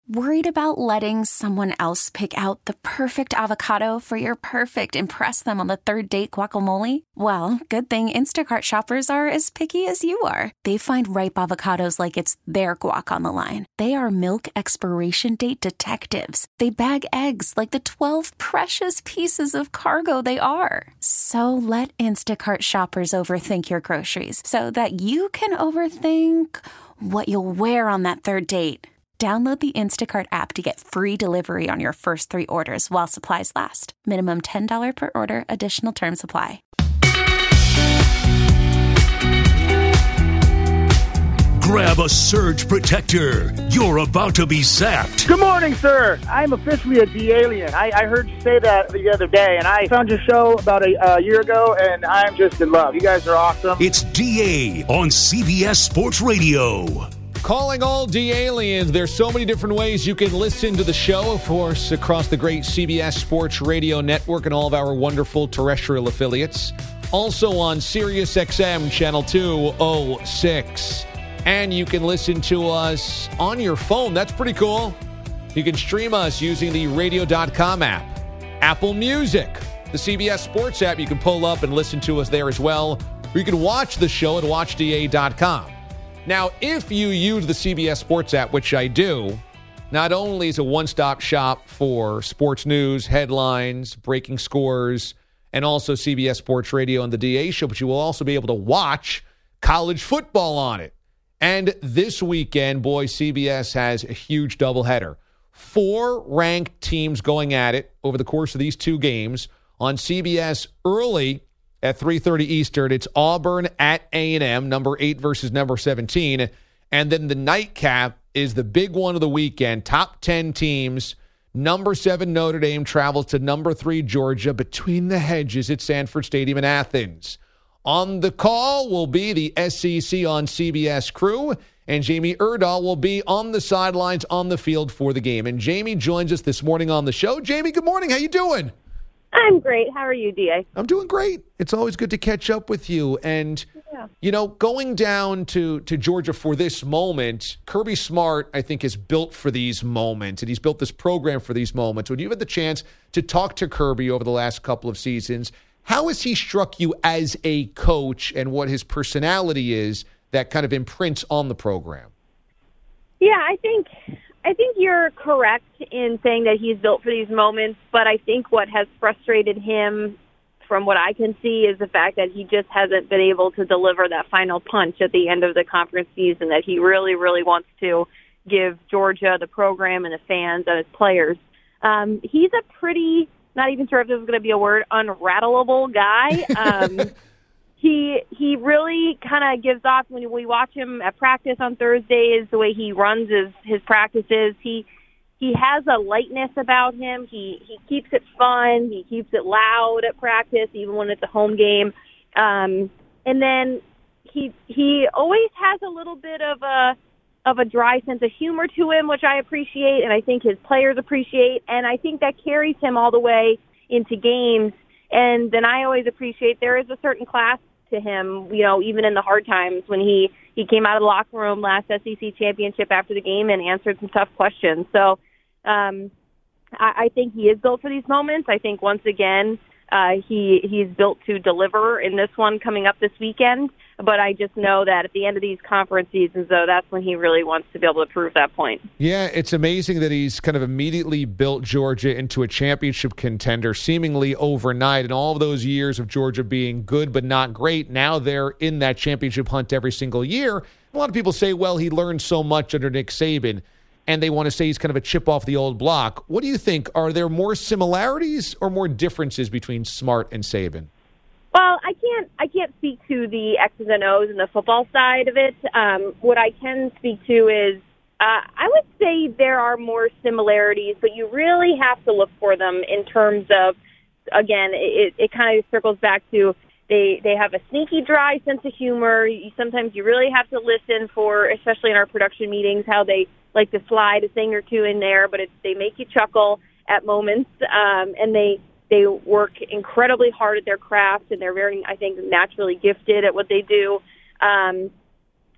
Worried about letting someone else pick out the perfect avocado for your perfect impress them on the third date guacamole? Well, good thing Instacart shoppers are as picky as you are. They find ripe avocados like it's their guac on the line. They are milk expiration date detectives. They bag eggs like the 12 precious pieces of cargo they are. So let Instacart shoppers overthink your groceries so that you can overthink what you'll wear on that third date. Download the Instacart app to get free delivery on your first 3 orders while supplies last. Minimum $10 per order. Additional terms apply. Grab a surge protector. You're about to be zapped. Good morning, sir. I'm officially a D-alien. I heard you say that the other day, and I found your show about a year ago, and I'm just in love. You guys are awesome. It's DA on CBS Sports Radio. Calling all D-aliens. There's so many different ways you can listen to the show, of course, across the great CBS Sports Radio network and all of our wonderful terrestrial affiliates. Also on Sirius XM Channel 206. And you can listen to us on your phone. That's pretty cool. You can stream us using the radio.com app. Apple Music, the CBS Sports app, you can pull up and listen to us there as well. Or you can watch the show at watchda.com. Now, if you use the CBS Sports app, which I do, not only is it a one-stop shop for sports news, headlines, breaking scores, and also CBS Sports Radio and the DA show, but you will also be able to watch college football on it. And this weekend, boy, CBS has a huge doubleheader. 4 ranked teams going at it over the course of these 2 games. On CBS early at 3:30 Eastern, it's Auburn at A&M, number 8 versus number 17. And then the nightcap is the big one of the weekend. Top 10 teams. Number 7 Notre Dame travels to number 3 Georgia between the hedges at Sanford Stadium in Athens. On the call will be the SEC on CBS crew, and Jamie Erdahl will be on the sidelines on the field for the game. And Jamie joins us this morning on the show. Jamie, good morning. How you doing? I'm great. How are you, D.A.? I'm doing great. It's always good to catch up with you. And, you know, going down to Georgia for this moment, Kirby Smart, I think, is built for these moments, and he's built this program for these moments. When you've had the chance to talk to Kirby over the last couple of seasons, how has he struck you as a coach and what his personality is that kind of imprints on the program? Yeah, I think you're correct in saying that he's built for these moments, but I think what has frustrated him, from what I can see, is the fact that he just hasn't been able to deliver that final punch at the end of the conference season that he really, really wants to give Georgia, the program, and the fans and his players. He's a pretty, not even sure if this is going to be a word, unrattleable guy. He really kind of gives off when we watch him at practice on Thursdays, the way he runs his practices. He has a lightness about him. He keeps it fun. He keeps it loud at practice, even when it's a home game. And then he always has a little bit of a dry sense of humor to him, which I appreciate, and I think his players appreciate. And I think that carries him all the way into games. And then I always appreciate there is a certain class to him, you know, even in the hard times when he came out of the locker room last SEC championship after the game and answered some tough questions. So I think he is built for these moments. I think, once again, he's built to deliver in this one coming up this weekend. But I just know that at the end of these conference seasons, though, that's when he really wants to be able to prove that point. Yeah, it's amazing that he's kind of immediately built Georgia into a championship contender seemingly overnight. And all of those years of Georgia being good but not great, now they're in that championship hunt every single year. A lot of people say, well, he learned so much under Nick Saban, and they want to say he's kind of a chip off the old block. What do you think? Are there more similarities or more differences between Smart and Saban? Well, I can't speak to the X's and O's and the football side of it. What I can speak to is I would say there are more similarities, but you really have to look for them in terms of, again, it kind of circles back to they have a sneaky, dry sense of humor. Sometimes you really have to listen for, especially in our production meetings, how they like to slide a thing or two in there, but they make you chuckle at moments, and they work incredibly hard at their craft, and they're very, I think, naturally gifted at what they do.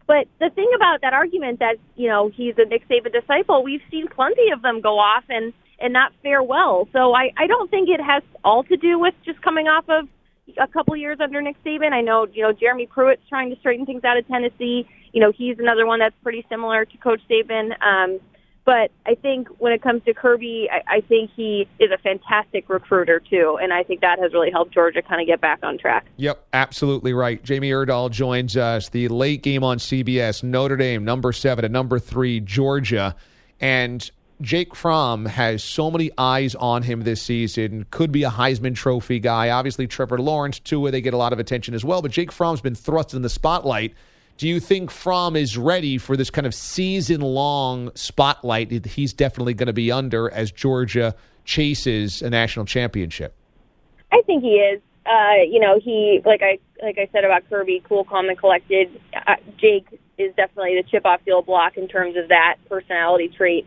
But the thing about that argument that, he's a Nick Saban disciple, we've seen plenty of them go off and not fare well. So I don't think it has all to do with just coming off of a couple years under Nick Saban. I know, Jeremy Pruitt's trying to straighten things out at Tennessee. He's another one that's pretty similar to Coach Saban. But I think when it comes to Kirby, I think he is a fantastic recruiter, too. And I think that has really helped Georgia kind of get back on track. Yep, absolutely right. Jamie Erdahl joins us. The late game on CBS, Notre Dame, number 7 and number 3, Georgia. And Jake Fromm has so many eyes on him this season. Could be a Heisman Trophy guy. Obviously, Trevor Lawrence, Tua, they get a lot of attention as well. But Jake Fromm's been thrust in the spotlight. Do you think Fromm is ready for this kind of season-long spotlight he's definitely going to be under as Georgia chases a national championship? I think he is. He like I said about Kirby, cool, calm, and collected. Jake is definitely the chip off the old block in terms of that personality trait.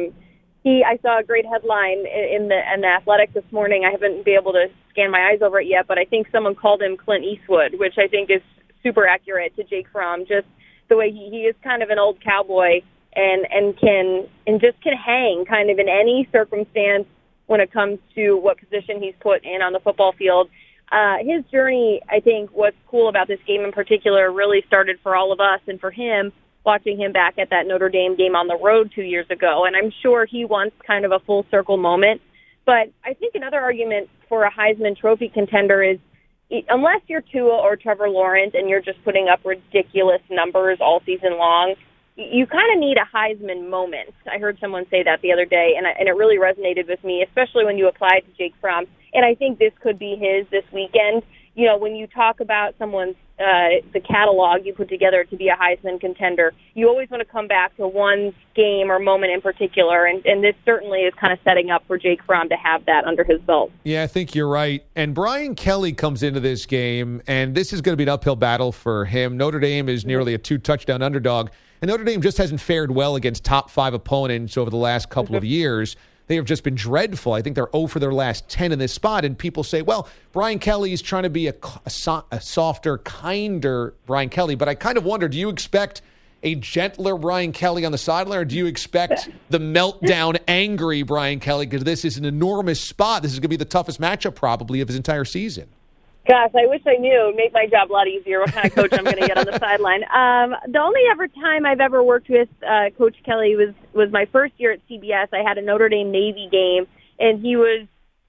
I saw a great headline in the Athletic this morning. I haven't been able to scan my eyes over it yet, but I think someone called him Clint Eastwood, which I think is super accurate to Jake Fromm. Just the way he is kind of an old cowboy and can hang kind of in any circumstance when it comes to what position he's put in on the football field. His journey, I think, what's cool about this game in particular really started for all of us and for him watching him back at that Notre Dame game on the road 2 years ago. And I'm sure he wants kind of a full circle moment. But I think another argument for a Heisman Trophy contender is unless you're Tua or Trevor Lawrence and you're just putting up ridiculous numbers all season long, you kind of need a Heisman moment. I heard someone say that the other day, and it really resonated with me, especially when you apply it to Jake Fromm. And I think this could be his this weekend. When you talk about someone's the catalog you put together to be a Heisman contender, you always want to come back to one game or moment in particular, and this certainly is kind of setting up for Jake Fromm to have that under his belt. Yeah, I think you're right. And Brian Kelly comes into this game, and this is going to be an uphill battle for him. Notre Dame is nearly a 2-touchdown underdog, and Notre Dame just hasn't fared well against top 5 opponents over the last couple of years. They have just been dreadful. I think they're 0 for their last 10 in this spot. And people say, well, Brian Kelly is trying to be a softer, kinder Brian Kelly. But I kind of wonder, do you expect a gentler Brian Kelly on the sideline, or do you expect the meltdown, angry Brian Kelly? Because this is an enormous spot. This is going to be the toughest matchup probably of his entire season. Gosh, I wish I knew. It would make my job a lot easier what kind of coach I'm going to get on the sideline. The only time I've ever worked with Coach Kelly was my first year at CBS. I had a Notre Dame Navy game, and he was,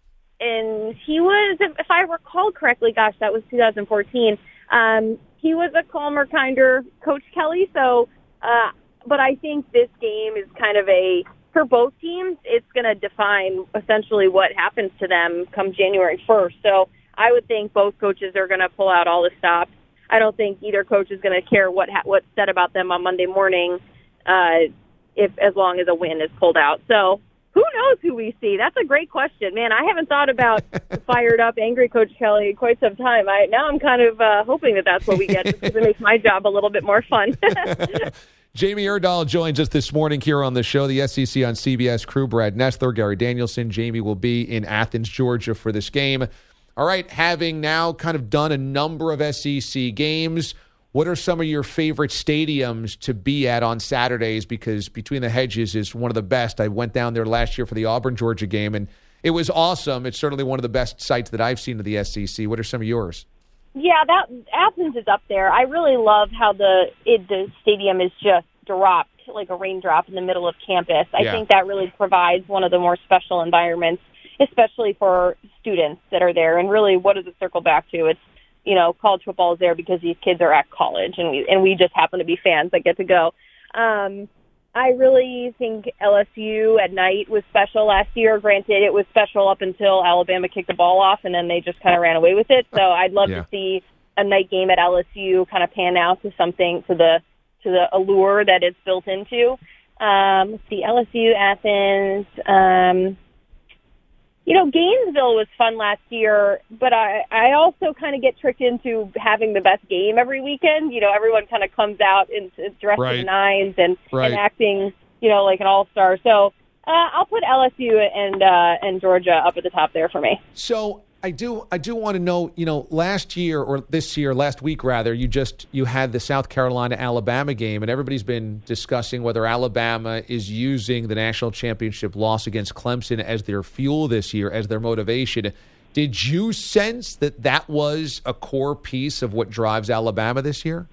if I recall correctly, gosh, that was 2014. He was a calmer, kinder Coach Kelly. So, but I think this game is kind of for both teams, it's going to define essentially what happens to them come January 1st. So I would think both coaches are going to pull out all the stops. I don't think either coach is going to care what's said about them on Monday morning, as long as a win is pulled out. So who knows who we see? That's a great question, man. I haven't thought about fired up, angry Coach Kelly in quite some time. Now I'm kind of hoping that's what we get, just because it makes my job a little bit more fun. Jamie Erdahl joins us this morning here on the show. The SEC on CBS crew, Brad Nessler, Gary Danielson. Jamie will be in Athens, Georgia for this game. All right, having now kind of done a number of SEC games, what are some of your favorite stadiums to be at on Saturdays? Because Between the Hedges is one of the best. I went down there last year for the Auburn-Georgia game, and it was awesome. It's certainly one of the best sites that I've seen of the SEC. What are some of yours? Yeah, Athens is up there. I really love how the stadium is just dropped like a raindrop in the middle of campus. I think that really provides one of the more special environments, especially for students that are there. And really, what does it circle back to? It's, college football is there because these kids are at college, and we just happen to be fans that get to go. I really think LSU at night was special last year. Granted, it was special up until Alabama kicked the ball off, and then they just kind of ran away with it. So I'd love to see a night game at LSU kind of pan out to something, to the allure that it's built into. Let's see, LSU, Athens. Gainesville was fun last year, but I also kind of get tricked into having the best game every weekend. Everyone kind of comes out and dressed to the nines and acting, like an all-star. So I'll put LSU and Georgia up at the top there for me. So I do want to know, last year or this year, last week rather, you had the South Carolina-Alabama game, and everybody's been discussing whether Alabama is using the national championship loss against Clemson as their fuel this year, as their motivation. Did you sense that was a core piece of what drives Alabama this year?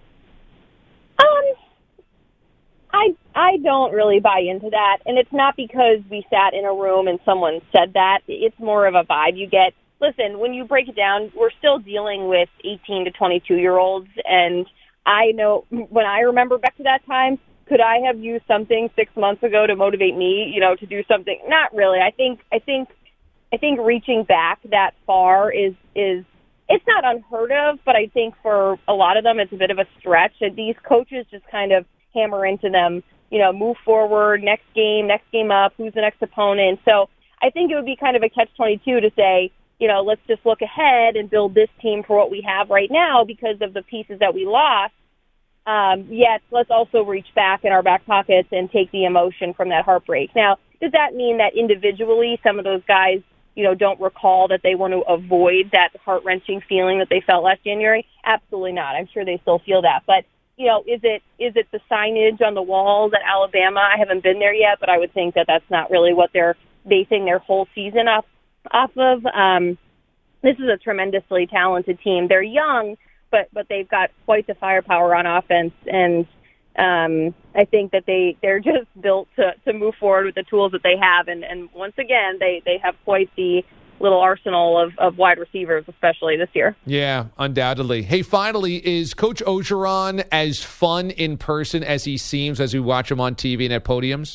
I don't really buy into that, and it's not because we sat in a room and someone said that. It's more of a vibe you get. Listen, when you break it down, we're still dealing with 18 to 22-year-olds, and I know when I remember back to that time, could I have used something 6 months ago to motivate me, to do something? Not really. I think reaching back that far is it's not unheard of, but I think for a lot of them it's a bit of a stretch. And these coaches just kind of hammer into them, move forward, next game up, who's the next opponent. So I think it would be kind of a catch-22 to say, let's just look ahead and build this team for what we have right now because of the pieces that we lost. Yet let's also reach back in our back pockets and take the emotion from that heartbreak. Now, does that mean that individually some of those guys, don't recall that they want to avoid that heart-wrenching feeling that they felt last January? Absolutely not. I'm sure they still feel that. But is it the signage on the walls at Alabama? I haven't been there yet, but I would think that that's not really what they're basing their whole season off of. This is a tremendously talented team. They're young, but they've got quite the firepower on offense, and I think that they're just built to move forward with the tools that they have. And once again, they have quite the little arsenal of wide receivers, especially this year. Yeah, undoubtedly. Hey, finally, is Coach Orgeron as fun in person as he seems as we watch him on TV and at podiums?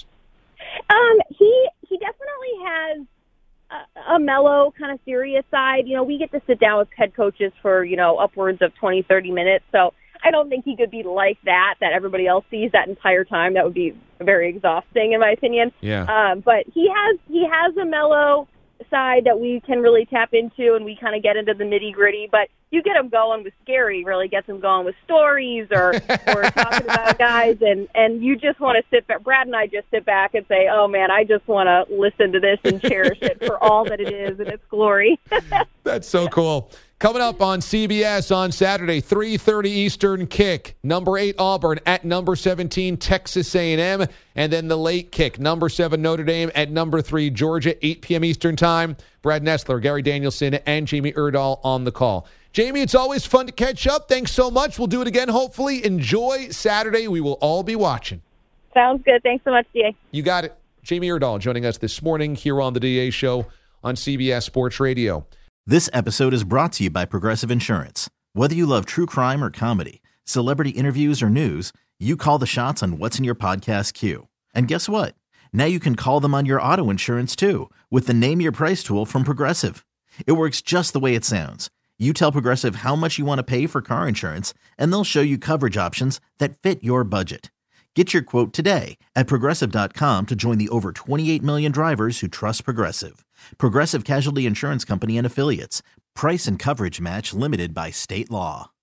He definitely has a mellow, kind of serious side. We get to sit down with head coaches for, upwards of 20, 30 minutes. So I don't think he could be like that everybody else sees that entire time. That would be very exhausting, in my opinion. Yeah. But he has a mellow side that we can really tap into, and we kind of get into the nitty-gritty. But you get him going with Scary, really gets him going with stories or talking about guys, and you just want to sit back. Brad and I just sit back and say, oh, man, I just want to listen to this and cherish it for all that it is and its glory. That's so cool. Coming up on CBS on Saturday, 3:30 Eastern kick. Number 8 Auburn at number 17 Texas A&M. And then the late kick, number 7 Notre Dame at number 3 Georgia, 8 p.m. Eastern time. Brad Nessler, Gary Danielson, and Jamie Erdahl on the call. Jamie, it's always fun to catch up. Thanks so much. We'll do it again, hopefully. Enjoy Saturday. We will all be watching. Sounds good. Thanks so much, DA. You got it. Jamie Erdahl joining us this morning here on the DA Show on CBS Sports Radio. This episode is brought to you by Progressive Insurance. Whether you love true crime or comedy, celebrity interviews or news, you call the shots on what's in your podcast queue. And guess what? Now you can call them on your auto insurance too with the Name Your Price tool from Progressive. It works just the way it sounds. You tell Progressive how much you want to pay for car insurance, and they'll show you coverage options that fit your budget. Get your quote today at Progressive.com to join the over 28 million drivers who trust Progressive. Progressive Casualty Insurance Company and Affiliates. Price and coverage match limited by state law.